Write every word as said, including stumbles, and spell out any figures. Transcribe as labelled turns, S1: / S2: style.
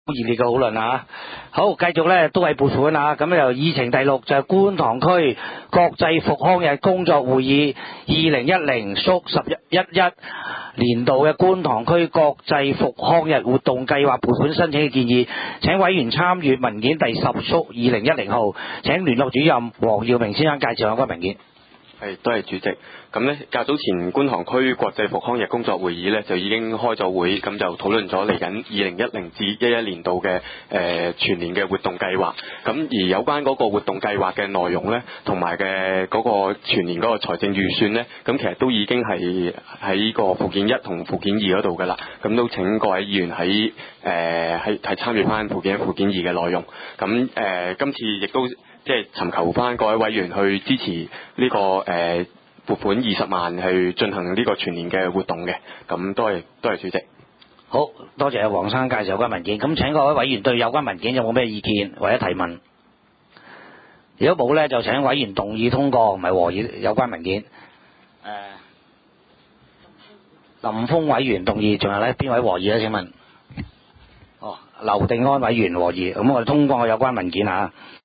S1: 熱烈嘅討論啊！好，繼續咧都係撥款啊！咁由議程第六就係觀塘區國際復康日工作會議二零一零縮十一一年度嘅觀塘區國際復康日活動計劃撥款申請嘅建議，請委員參閱文件第十縮二零一零號，請聯絡主任黃耀明先生介紹有關文件。
S2: 係，多謝主席。咁呢，較早前觀塘區國際復康日工作會議呢，就已經開咗會，咁就討論咗嚟緊二零一零至一一年度嘅誒、呃、全年嘅活動計劃。咁而有關嗰個活動計劃嘅內容呢，同埋嘅嗰個全年嗰個財政預算呢，咁其實都已經係喺個附件一同附件二嗰度㗎啦。咁都請各位議員喺誒喺係參與翻附件一、附件二嘅內容。咁誒、呃、今次亦都即係尋求翻各位委員去支持呢、這個誒。呃撥款二十萬去進行呢個全年嘅活動嘅，咁多謝多謝主席。
S1: 好多謝黃生介紹有關文件，咁請各位委員對有關文件有冇咩意見或者提問？如果冇呢，就請委員動議通過，唔係和議有關文件。誒、呃，林峰委員動議，仲有呢邊位和議呢？請問？哦，劉定安委員和議，咁我哋通過有關文件嚇。